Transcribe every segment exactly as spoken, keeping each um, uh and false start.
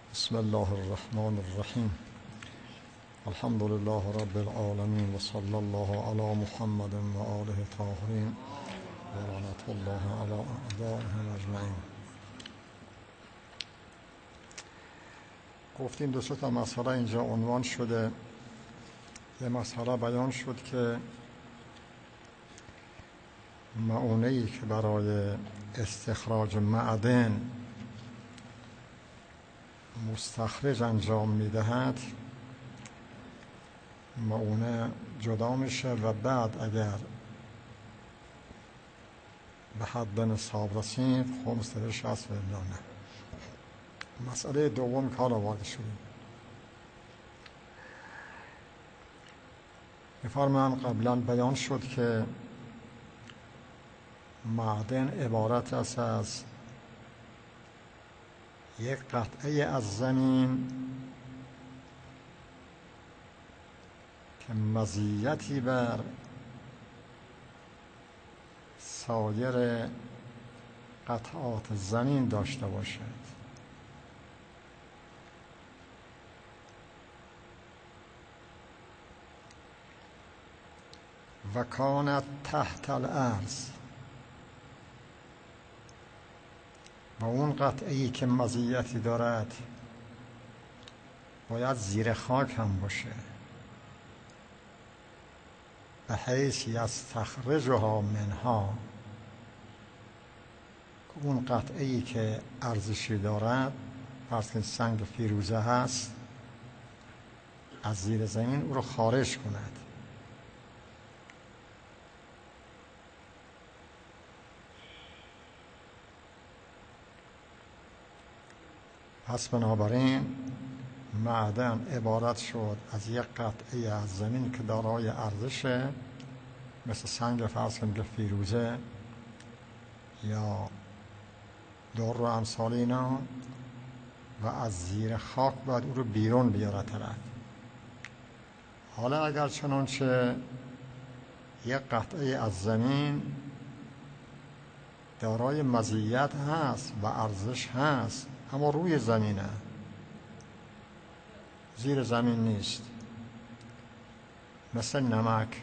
بسم الله الرحمن الرحیم. الحمد لله رب العالمین و صلی الله علی محمد و آله الطاهرین و لعنت الله علی اعدائهم اجمعین. گفتیم دو سه تا مسئله اینجا عنوان شده. یه مسئله بیان شد که مؤونه‌ای که برای استخراج معدن مستخرج انجام میدهد، مؤونه جدا میشه و بعد اگر به حد نصاب رسید خمس درش هست و الا نه. مسئله دوم که حالا وارد شدیم، می‌فرمایند قبلا بیان شد که معدن عبارت است از یک قطعه از زمین که مزیتی بر سایر قطعات زمین داشته باشد و کانت تحت الارض، و اون قطعه‌ای که مزیتی دارد باید زیر خاک هم باشه، به حیث یستخرجها منها، که اون قطعه‌ای که ارزشی دارد، فرض کنید سنگ فیروزه هست، از زیر زمین او رو خارج کند. پس بنابراین معدن عبارت شد از یک قطعه از زمین که دارای ارزشه، مثل سنگ فرض کنید که فیروزه یا در و امثال اینا، و از زیر خاک باید او رو بیرون بیاره طرف. حالا اگر چنانچه یک قطعه از زمین دارای مزیت هست و ارزش هست، اما روی زمینه، زیر زمین نیست، مثل نمک.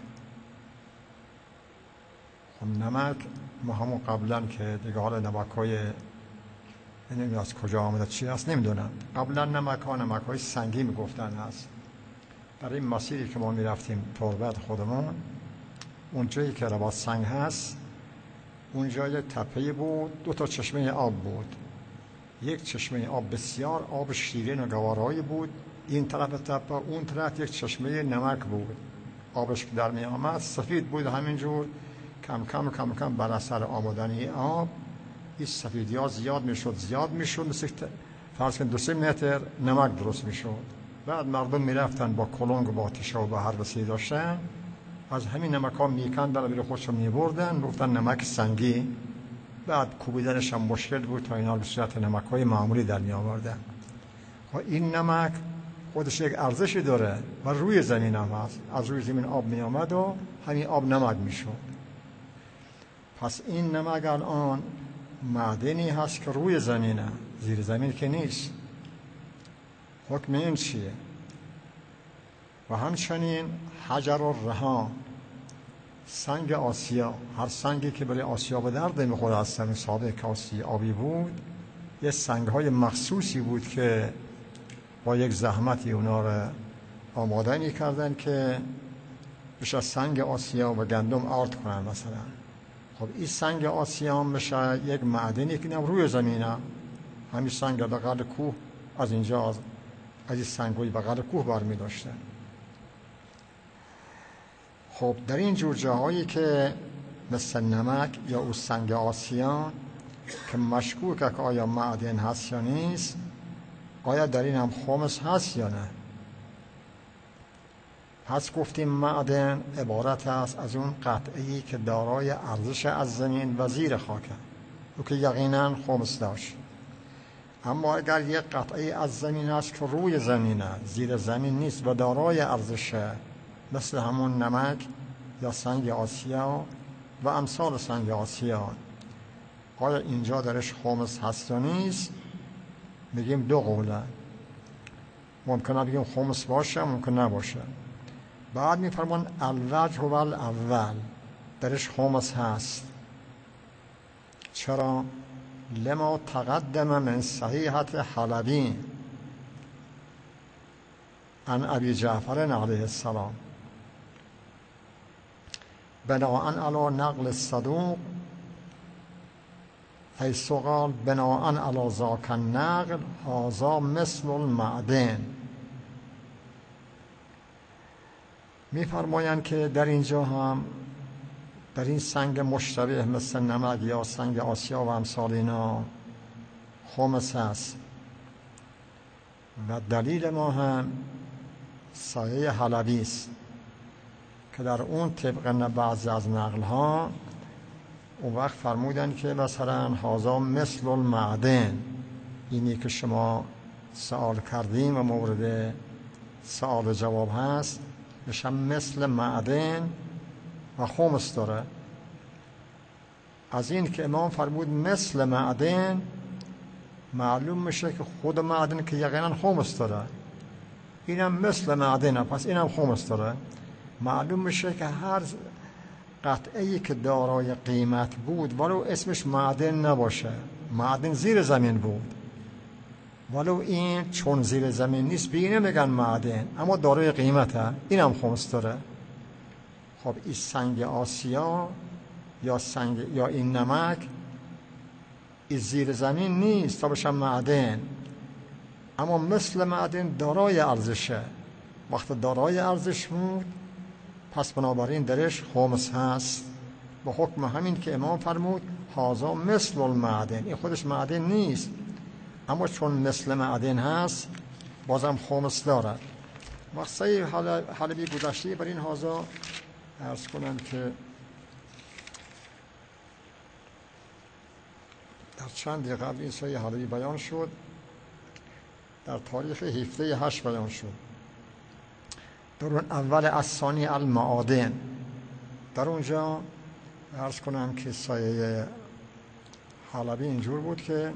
خب نمک ما همون قبلا که دیگه حالا نمک های نمیدونم از کجا آمده چی هست نمیدونم، قبلا نمک ها نمک های سنگی میگفتن هست. در این مسیری که ما میرفتیم تربت خودمون، اون جایی که رباط سنگ هست، اون جای تپه بود، دو تا چشمه آب بود. یک چشمه آب بسیار آب شیرین و گوارایی بود، این طرف تپه، اون طرف یک چشمه نمک بود. آبش که در می آمد سفید بود، همینجور کم کم کم کم بر اثر آمدنی آب این سفیدی ها زیاد می شد زیاد می شد مثل فرض کن دو سه متر نمک درست می شد. بعد مردم می رفتن با کلنگ و با تیشه و با هر وسیله داشتن، از همین نمک ها می کندن و بیرون خودشون می بردن، گفتن نمک سنگی. بعد کوبیدنش هم مشکل بود تا اینا به صورت نمک های معمولی در می آوردن. این نمک خودش یک ارزشی داره و روی زمین هم هست، از روی زمین آب می آمد و همین آب نمک می شد. پس این نمک الان معدنی هست که روی زمینه، زیر زمین که نیست. حکم این چیه؟ و همچنین حجر الرهان، سنگ آسیا، هر سنگی که برای آسیا به درد میخوره از سنگ سابق که آسیا آبی بود، یه سنگ های مخصوصی بود که با یک زحمتی اونا رو آماده میکردن که بشه سنگ آسیا و گندم آرد کنن مثلا. خب این سنگ آسیا هم بشه یک معدنی که روی زمینه، همین سنگ بغل کوه، از اینجا از از این سنگوی بغل کوه برمی داشتن. خب در این جور جاهایی که مثل نمک یا او سنگ آسیا که مشکوک که آیا معدن هست یا نیست، آیا در این هم خمس هست یا نه؟ پس گفتیم معدن عبارت است از اون قطعه‌ای که دارای ارزش از زمین و زیر خاکه، او که یقینا خمس داشت. اما اگر یک قطعه از زمین هست که روی زمینه، زیر زمین نیست و دارای ارزشه، مثل همون نمک یا سنگ آسیا و امثال سنگ آسیا، آیا اینجا درش خمس هست یا نیست؟ میگیم دو قوله. ممکنه بگیم خمس باشه، ممکن نباشه. بعد میفرمان الوجه و الاول، درش خمس هست. چرا؟ لما تقدم من صحیحت حلبی عن ابی جعفر علیه السلام بناء علی نقل الصدوق، حیث قال بناء علی ذاک النقل هذا مثل المعدن. میفرمایند که در اینجا هم در این سنگ مشتبه مثل نمک یا سنگ آسیا و امثال اینا خمس هست و دلیل ما هم صحیح حلبی است که در اون طبق بعضی از نقل ها اون وقت فرمودن که مثلا هذا مثل المعدن، اینی که شما سوال کردیم و مورد سوال جواب هست، میشه مثل معدن و خمس داره. از این که امام فرمود مثل معدن معلوم میشه که خود معدن که یقینا خمس داره، اینم مثل معدنه، پس اینم خمس داره. معلوم میشه که هر قطعه‌ای که دارای قیمت بود ولو اسمش معدن نباشه، معدن زیر زمین بود، ولو این چون زیر زمین نیست به اینه میگن معدن اما دارای قیمته، اینم خمس داره. خب این سنگ آسیا یا سنگ یا این نمک این زیر زمین نیست تا بشه معدن، اما مثل معدن دارای ارزشه. وقت دارای ارزش بود پس بنابراین درش خمس هست، به حکم همین که امام فرمود هذا مثل المعدن. این خودش معدن نیست اما چون مثل معدن هست بازم خمس دارد. وقت صحیح حلبی گذشته بر این هذا عرض کنم که در چند دقیقه قبل این صحیح حلبی بیان شد، در تاریخ هفده هشت بیان شد. در اون اول الثانی المعادن، در اونجا عرض کنم که صحیح حلبی اینجور بود که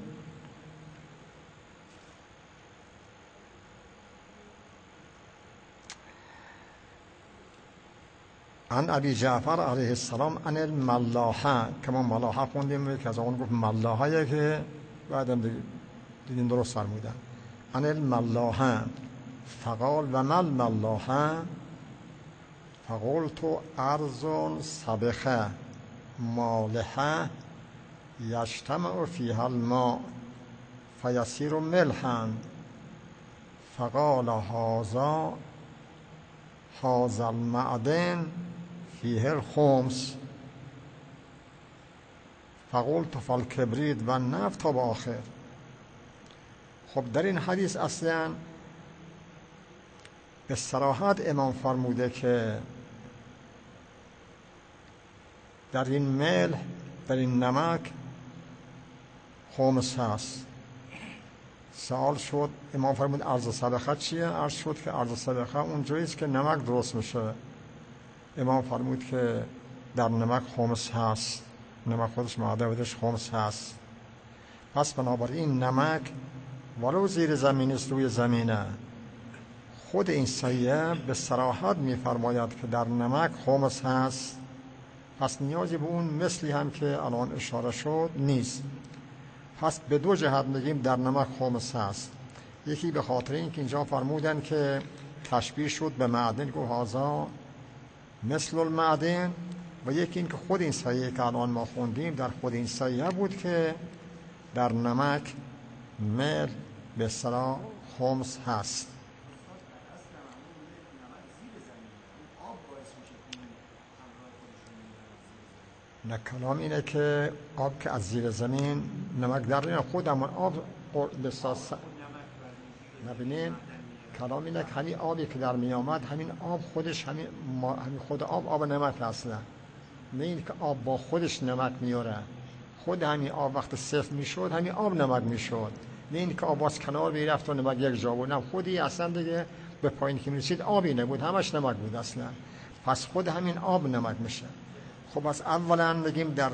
عن ابی جعفر علیه السلام عن الملاحه، که ما ملاحه خوندیم که از اون گفت ملاحه که بعدم دیدیم درست فرمودن. عن الملاحه فقال و مل ملاحه فقلت ارض سبخه مالحه یجتمع فیها الماء فیصیر ملحا فقال هذا هذا المعدن فیه الخمس فقلت فالکبریت و النفط تا به آخر. خب در این حدیث اصلا به صراحت امام فرموده که در این ملح، در این نمک خمس هست. سوال شد، امام فرمود ارز سبخه چیه؟ عرض شد که ارز سبخه اونجاییست که نمک درست میشه. امام فرمود که در نمک خمس هست، نمک خودش معده بودش خمس هست. پس بنابراین نمک ولو زیر زمین است روی زمینه، خود این صحیحه به صراحت میفرماید که در نمک خمس هست. پس نیازی به اون مثلی هم که الان اشاره شد نیست. پس به دو جهت میگیم در نمک خمس هست. یکی به خاطر این که اینجا فرمودن که تشبیه شد به معدن که هذا مثل المعدن، و یکی این که خود این صحیحه که الان ما خوندیم در خود این صحیحه بود که در نمک مل به اصطلاح خمس هست. نه کلام اینه که آب که از زیر زمین نمک در نمیاد، خود همون آب بساس نبینین. کلام اینه که همین آبی که در می آمد همین آب خودش همین, ما... همین خود آب آب نمک اصلا، نه این که آب با خودش نمک میاره. خود همین آب وقت صفر میشد همین آب نمک میشد، نه این که آب از کنار میرفت و نمک یک جا بود، نه خودی اصلا دیگه به پایین که میرسید آبی نبود، همش نمک بود اصلا. پس خود همین آب نمک میشه. خب از اولا بگیم در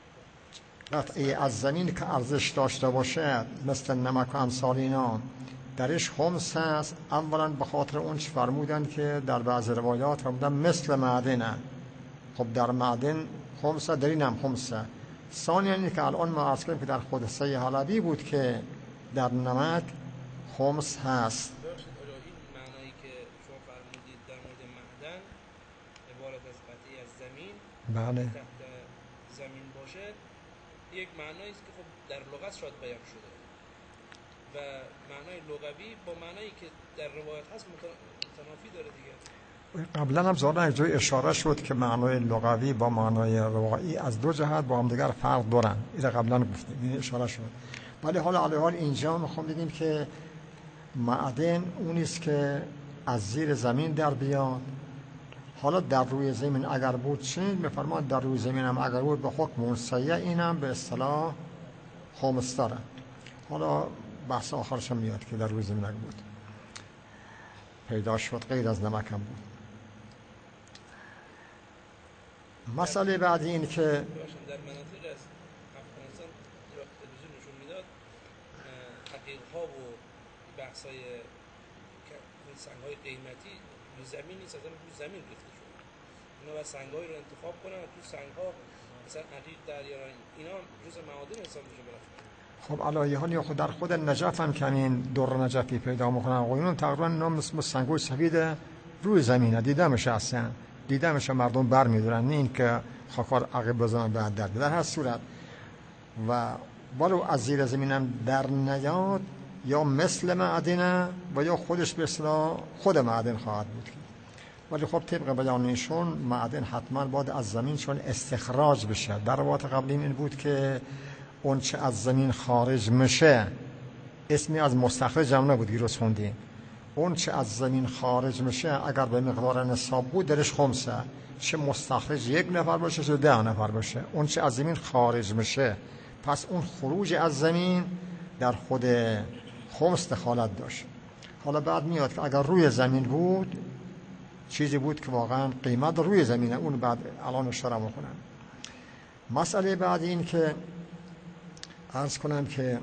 قطعه از زمین که ارزش داشته باشه مثل نمک و امثال اینا، درش خمس هست. اولا به خاطر اون چی فرمودن که در بعض روایات فرمودن مثل معدن. خب در معدن خمسه، در این هم خمسه. ثانیا اینه که الان ما عرض کردیم که در خود صحیح حلبی بود که در نمک خمس هست. این معنایی که شما فرمودید در مورد معدن عبارت از قطعی از زمین بله تحت زمین باشه، یک معنایی است که خب در لغت شاید بیان شده و معنای لغوی با معنایی که در روایت هست متنافی داره دیگه. قبلا هم ظاهرا جای اشاره شد که معنای لغوی با معنای روایی از دو جهت با هم دیگر فرق دارن. این قبلا گفتیم، این اشاره شد. ولی حالا علی حال اینجا میخوام بگیم که معدن اونی است که از زیر زمین در بیاد. حالا در روی زمین اگر بود چی میفرمان؟ در روی زمین هم اگر بود به حکم اون سیه، اینم به اصطلاح خمستره. حالا بحث آخرش هم میاد که در روی زمین اگر بود پیدا شد غیر از نمک هم بود. مسئله بعدی این که در مناطق از افغانستان تلویزیون نشون میداد حقیقها و بحثای سنگ‌های قیمتی رو زمین نیست، اصلا رو زمین ریخته شده. اینا باید سنگ‌هایی رو انتخاب کنن و تو سنگ‌ها مثلا عقیق در یا اینا جز معادن حساب میشه بالاخره. خب علاوه حال یا خود در خود نجف هم که همین در نجفی پیدا میکنن و اینون تقریبا اینا مثل سنگ‌های سفید روی زمینه دیده میشه، اصلا دیده میشه مردم برمیدارن، نه این که خاکار عقب بزنن بعد در در هر صورت. و ولو از زیر زمینم در نیاد یا مثل معدنه و یا خودش به اصطلاح خود معدن خواهد بود. ولی خب طبق بیان ایشون معدن حتما باید از زمین چون استخراج بشه. در روایت قبلی این بود که اون چه از زمین خارج میشه اسمی از مستخرج هم نبود، گیروس خوندیم. اون چه از زمین خارج میشه اگر به مقدار نصاب بود درش خمسه، چه مستخرج یک نفر باشه چه ده نفر باشه، اون چه از زمین خارج میشه. پس اون خروج از زمین در خود خمس دخالت داشت. حالا بعد میاد که اگر روی زمین بود چیزی بود که واقعا قیمت روی زمینه، اون بعد الان اشاره میکنم. مسئله بعد این که عرض کنم که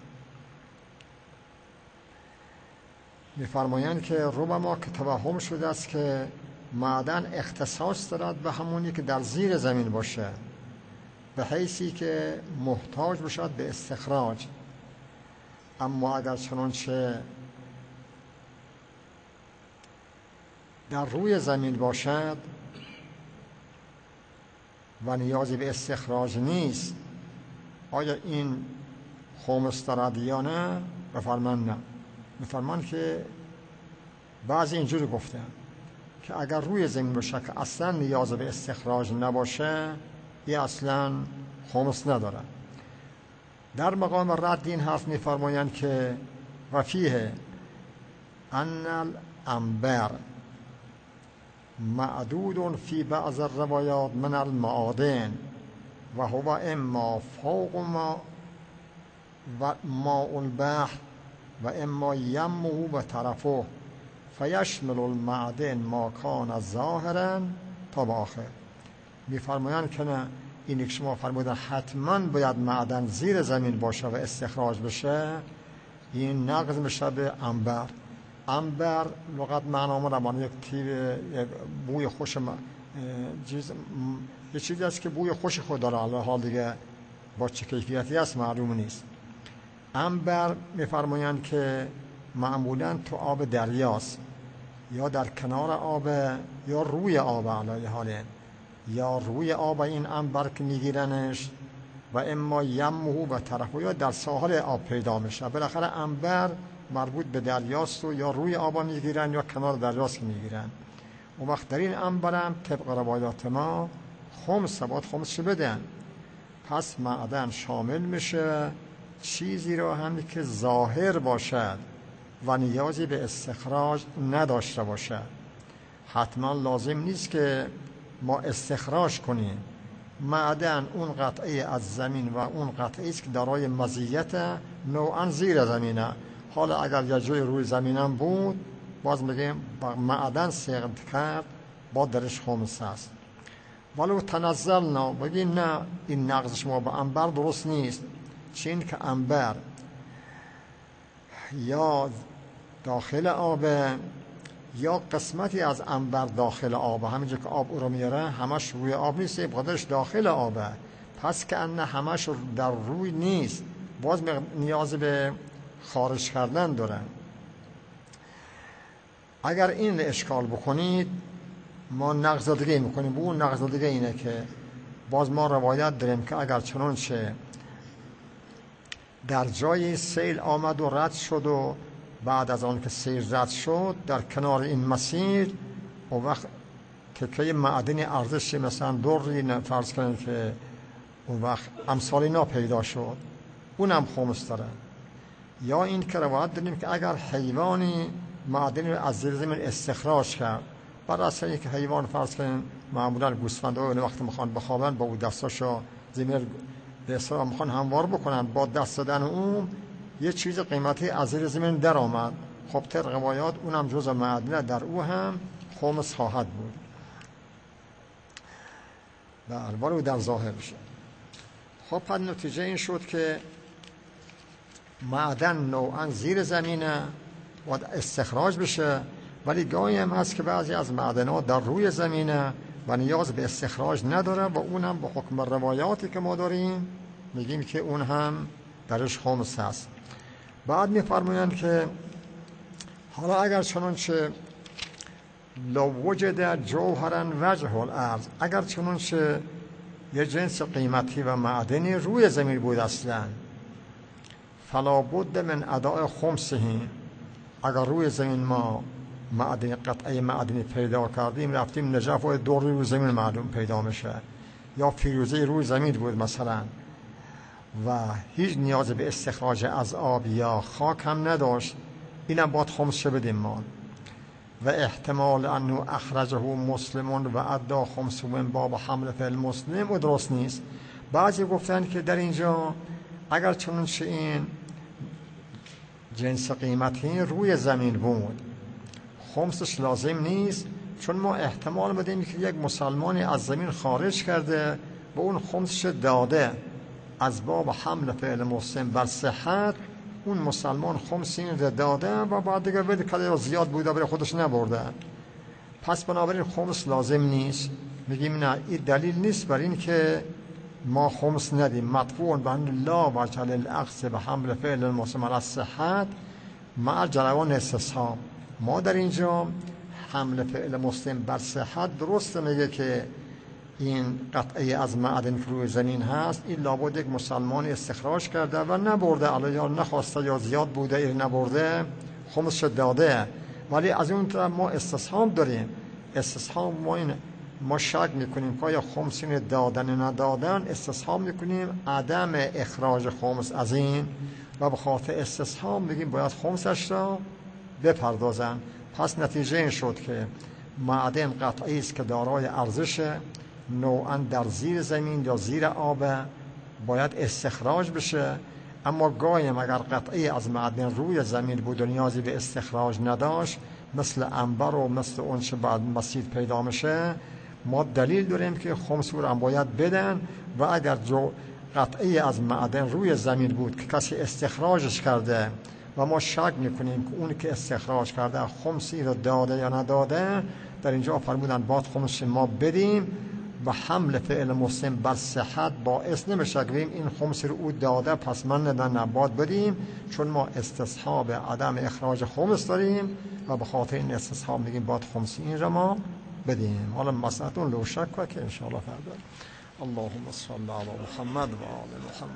میفرمایند که ربما که توهم شده است که معدن اختصاص دارد به همونی که در زیر زمین باشه، به حیثی که محتاج باشد به استخراج. اما اگر چنانچه در روی زمین باشد و نیازی به استخراج نیست، آیا این خمس دارد یا نه؟ بفرمان نه. بفرمان که بعضی اینجوری گفتن که اگر روی زمین باشه که اصلا نیاز به استخراج نباشه، این اصلا خمس نداره. در مقام رد این حرف میفرمایند که وفیه ان الانبر معدود فی بعض الروایات من المعادن و هو اما فوق ما و ماء البحر و اما یمه و طرفه فیشمل المعدن ما کان ظاهرا تا به آخر. میفرمایند که نه، اینی که شما فرمودن حتما باید معدن زیر زمین باشه و استخراج بشه، این نقض میشه به انبر. انبر لغت معنامه را معنی یک تیر، یک بوی خوش م... چیز یه چیزی است که بوی خوش خود داره، حال دیگه با چه کیفیتی است معلوم نیست. انبر میفرمایند که معمولا تو آب دریاست یا در کنار آب یا روی آب، علیه حاله یا روی آب این انبر که میگیرنش و اما یمه و طرفه یا در ساحل آب پیدا میشه. بالاخره انبر مربوط به دریاست و یا روی آب میگیرن یا کنار دریاست میگیرن. اون وقت در این انبر هم طبق روایات ما خمس باید خمسش بدن. پس معدن شامل میشه چیزی رو هم که ظاهر باشد و نیازی به استخراج نداشته باشد. حتما لازم نیست که ما استخراج کنیم. معدن اون قطعه از زمین و اون قطعه است که دارای مزیت نوعا زیر زمینه. حالا اگر یه جای روی زمینم بود باز میگیم معدن سقط کرد با درش خمس است. ولو تنزلنا بگیم نه، این نقض شما به انبر درست نیست. چین که انبر یا داخل آب یا قسمتی از عنبر داخل آب، همینجا که آب او رو میاره همش روی آب نیست، بقدرش داخل آبه، پس که انه همش در روی نیست، باز نیاز به خارج کردن دارن. اگر این اشکال بکنید ما نقض دیگه میکنیم. اون نقض دیگه اینه که باز ما روایت داریم که اگر چنانچه در جای سیل آمد و رد شد و بعد از آن که سیل رد شد در کنار این مسیر و وقت تکه معدن ارزشی مثلا دوری فرض کنیم که اون وقت امثال اینا پیدا شد، اونم خمس داره. یا این که روایت داریم که اگر حیوانی معدن رو از زیر زمین استخراج کرد، بر اساس اینکه حیوان فرض کنیم معمولا گوسفندها وقتی میخوان بخوابن با اون دستاشو زمین به اصطلاح میخوان هموار بکنن، با دست دادن اون یه چیز قیمتی از زیر زمین در آمد، خب طبق روایات اونم جز معدن در او هم خمس خواهد بود. بله ولی در ظاهر بشه. خب پس نتیجه این شد که معدن نوعا زیر زمینه و استخراج بشه، ولی گاهی هم هست که بعضی از معدنات در روی زمینه و نیاز به استخراج نداره و اونم به حکم روایاتی که ما داریم میگیم که اون هم درش خمس هست. بعد میفرمایند که حالا اگر چنانچه لو وجد جوهرا وجه الارض، اگر چنانچه یه جنس قیمتی و معدنی روی زمین بود اصلا، فلا بد من اداء خمسه، اگر روی زمین ما معدن قطعه معدنی پیدا کردیم رفتیم نجف و دوری روی زمین معلوم پیدا میشه، یا فیروزه روی زمین بود مثلا و هیچ نیاز به استخراج از آب یا خاک هم نداشت، اینم باید خمسه بدیم ما. و احتمال انه اخرجه مسلمون و ادا خمسه من باب حمل فعل مسلم و درست نیست. بعضی گفتن که در اینجا اگر چنانچه این جنس قیمتی روی زمین بود خمسش لازم نیست، چون ما احتمال بدیم که یک مسلمانی از زمین خارج کرده و اون خمسش داده از باب حمل فعل مسلم بر صحت، اون مسلمان خمس این رو داده و بعد دیگه ولی کلی زیاد بوده برای خودش نبرده، پس بنابراین خمس لازم نیست. میگیم نه، این دلیل نیست بر این که ما خمس ندیم. مطفوع بن لا وجه للاخذ به حمل فعل المسلم علی الصحت مع جریان استصحاب. ما در اینجا حمل فعل مسلم بر صحت درسته میگه که این قطعه از معدن که روی زمین هست این لابد یک مسلمان استخراج کرده و نبرده، علی یا نخواسته یا زیاد بوده این نبرده خمسش داده. ولی از اون طرف ما استصحاب داریم. استصحاب ما این ما شک میکنیم که آیا خمس این دادن ندادن، استصحاب میکنیم عدم اخراج خمس از این و به خاطر استصحاب میگیم باید خمسش را بپردازن. پس نتیجه این شد که معدن قطعی است که دارای ارزش نوعا در زیر زمین یا زیر آب باید استخراج بشه، اما گاهی اگر قطعی از معدن روی زمین بود و نیازی به استخراج نداشت مثل عنبر و مثل اون چه بعد مسید پیدا میشه، ما دلیل داریم که خمس رو هم باید بدن. و اگر جو قطعی از معدن روی زمین بود که کسی استخراجش کرده و ما شک میکنیم که اون که استخراج کرده خمسی رو داده یا نداده، در اینجا فرمودن باید خمس ما بدیم و حمل فعل مسلم بر صحت باعث نمیشه که این خمس رو او داده پس من ندن نباد بدیم، چون ما استصحاب عدم اخراج خمس داریم و به خاطر این استصحاب میگیم باید خمس این رو ما بدیم. حالا مسئلتون لو شک که انشاءالله فردا. اللهم صل علی محمد و آل محمد.